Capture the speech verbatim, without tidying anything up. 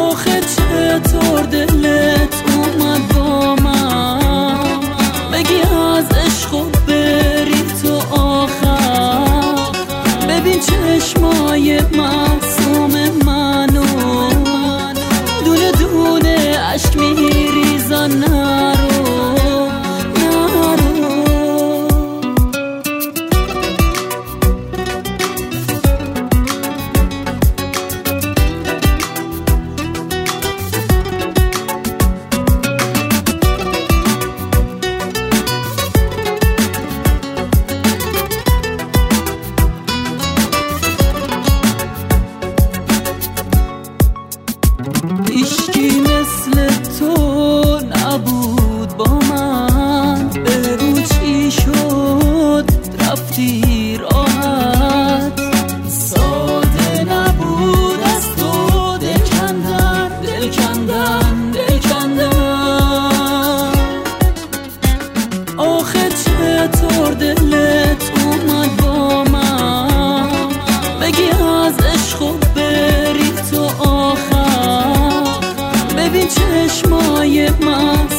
آخه چطور دلت اومد با من بگی از عشق و بری تو آخر. ببین چشمای معصوم منو دونه دونه عشق میریزن. نرو نرو هیچکی مثل تو نبود با من، بگو چی شد رفتی راحت. ساده نبود از تو دل کندن دل کندن دل کندن. آخه چطور دلت اومد با من بگی از عشق و بری تو آخر. ببین چشمای من